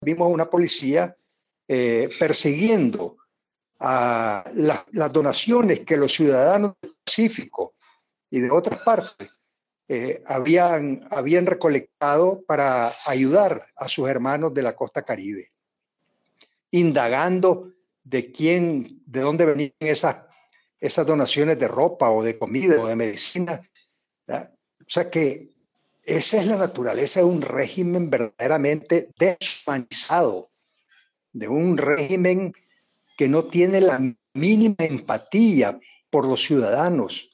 vimos una policía persiguiendo a las donaciones que los ciudadanos del Pacífico y de otras partes habían recolectado para ayudar a sus hermanos de la costa Caribe, indagando de dónde venían esas donaciones de ropa o de comida o de medicina. ¿Verdad? O sea que esa es la naturaleza de un régimen verdaderamente deshumanizado, de un régimen que no tiene la mínima empatía por los ciudadanos,